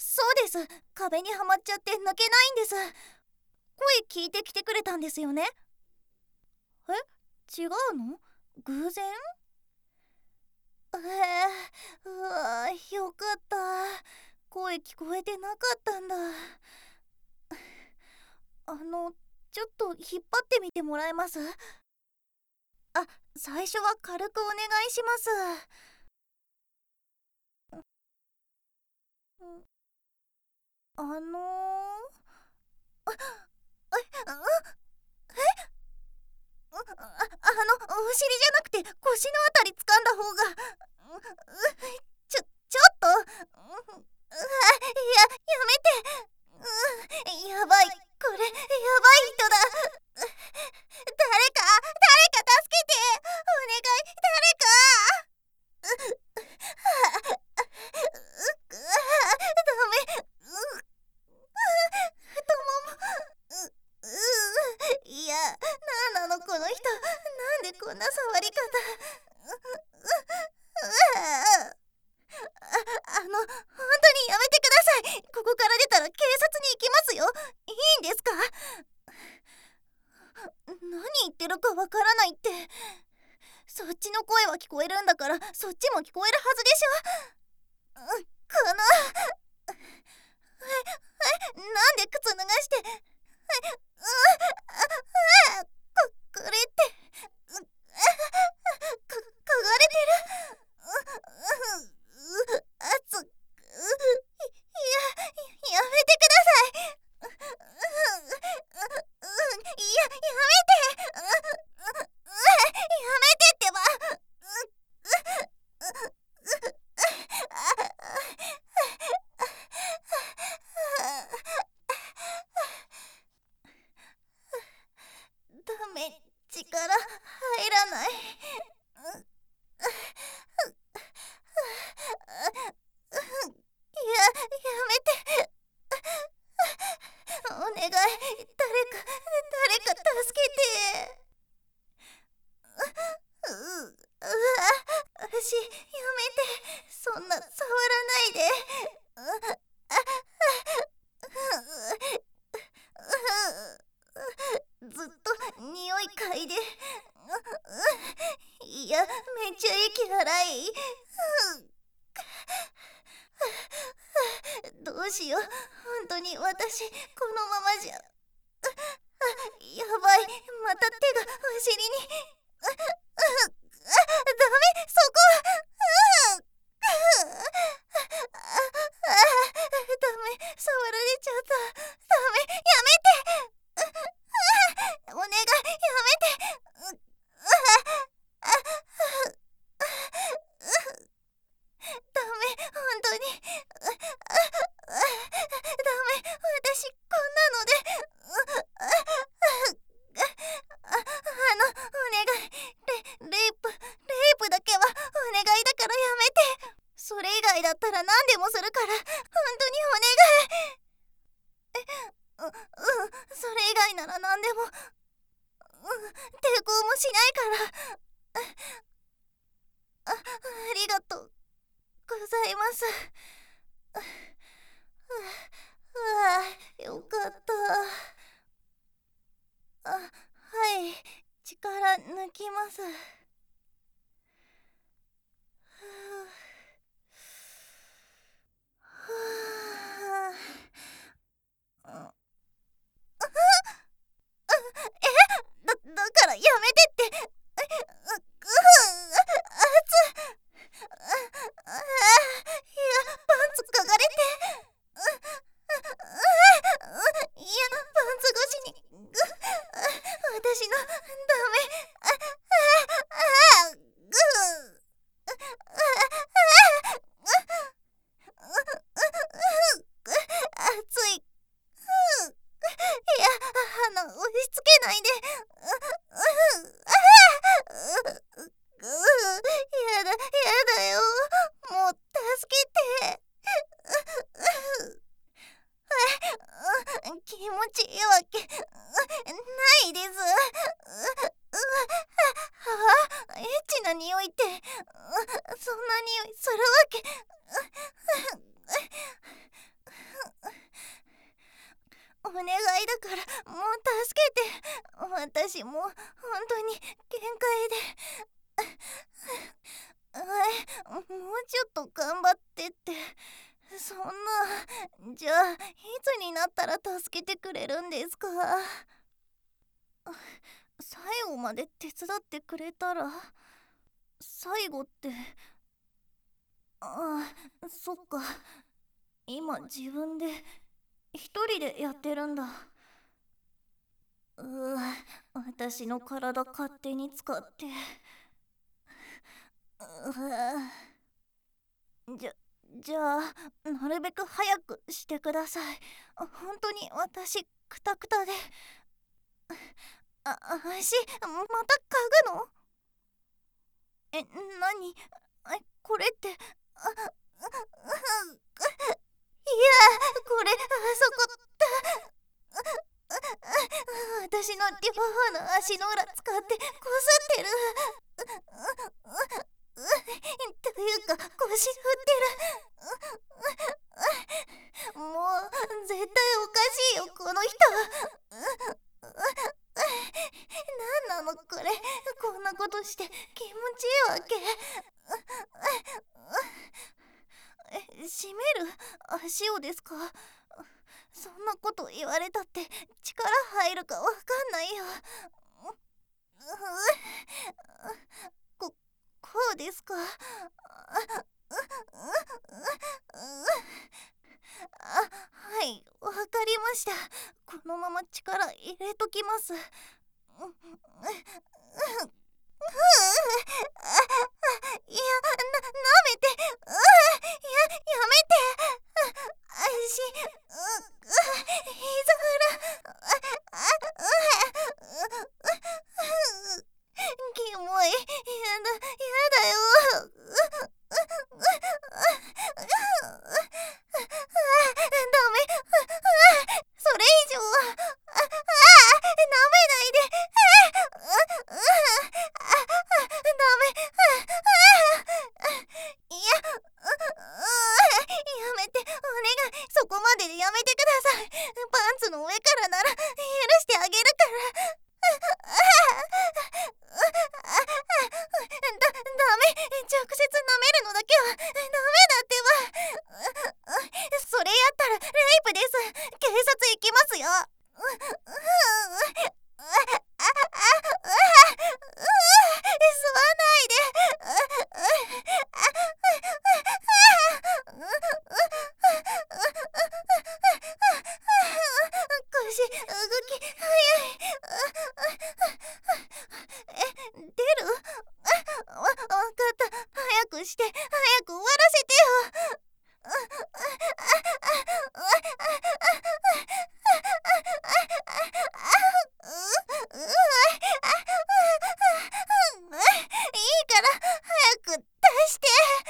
そうです。壁にはまっちゃって抜けないんです。声聞いてきてくれたんですよね。え、違うの？偶然？うわ、よかった。声聞こえてなかったんだ。あの、ちょっと引っ張ってみてもらえます？あ、最初は軽くお願いします。うん、あのー、お尻じゃなくて腰のあたり掴んだ方が、ちょっと、やめて。やばい、これやばい人だ。誰か助けて、お願い、誰か。ダメ。太もも。いや、なんなのこの人。なんでこんな触り方。本当にやめてください。ここから出たら警察に行きますよ。いいんですか？何言ってるかわからないって。そっちの声は聞こえるんだから、そっちも聞こえるはずでしょ。なんで靴脱がして。これって嗅がれてる。やめてください。やめてってば。ダメ、力入らない。やめて。お願い、誰か助けて。足やめて。そんな触らないで。ずっと匂い嗅いで。いや、めっちゃ息荒い。どうしよう、本当に私このままじゃ。やばい、また手がお尻に。ダメ、そこは。ダメ、触られちゃった。ダメ、やめて。お願い、やめて。ダメ、本当に。ダメ、私こんなので。お願い。レイプだけはお願いだからやめて。それ以外だったら何でもするから、本当にお願い。それ以外なら何でも。抵抗もしないから。ありがとうございます。よかった。はい、力抜きます。だからやめてって。パンツ嗅がれて。いや、パンツ越しに。私のダメ。熱い。いや、押し付けないで。やだよ。もう助けて。気持ちいいわけないです。エッチな匂いって、そんな匂いするわけ。 からもう助けて。私もう本当に限界で。もうちょっと頑張ってって。そんな、じゃあいつになったら助けてくれるんですか？最後まで手伝ってくれたら。最後って、そっか。今自分で一人でやってるんだ。私の体勝手に使って。じゃあなるべく早くしてください。本当に私クタクタで。足また嗅ぐの？何？これって、いや、これそこ私の両方の足の裏使ってこすってる。というか腰振ってる。もう絶対おかしいよこの人。なんなのこれ。こんなことして気持ちいいわけ？締める足をですか？そんなこと言われたって力入るかわかんないよ。こうですか？はい、わかりました。このまま力入れときます。いや、舐めて。やめて。足、膝裏。キモい。やだよ。ダメ。それ以上は。舐めないで。ダメ。いや、やめて。お願い。そこまででやめてください。パンツの上からなら許してあげるから。ダメ。直接舐めるのだけはダメだってば。それやったらレイプです。警察行きますよ。吸わないで。腰動き早い。出る？わかった。早くして早く終わらせてよ。いいから早く出して。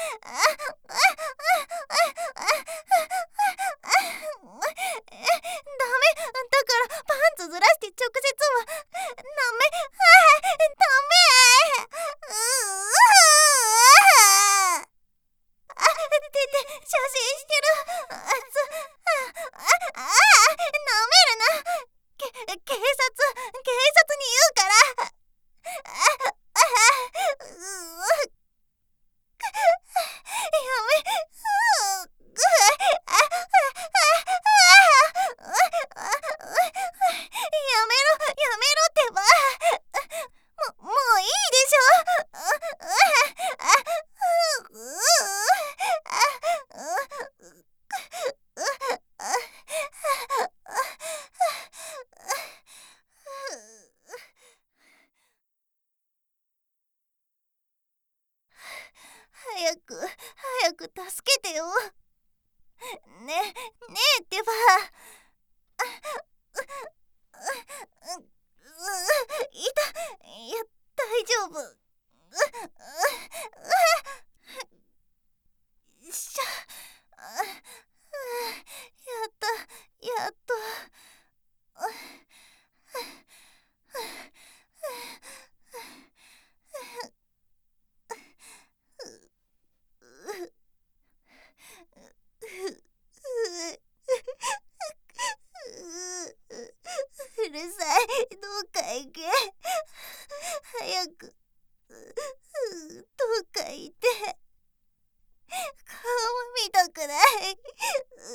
ダメだからパンツずらして直接はダメ。ダメ。写真してる。舐めるな。警察に言うから。やめろってば。もういいでし早く助けてよ。ねえってば。いや、大丈夫。よっしゃ。やった。やっと。 早くどっか行って顔も見たくない。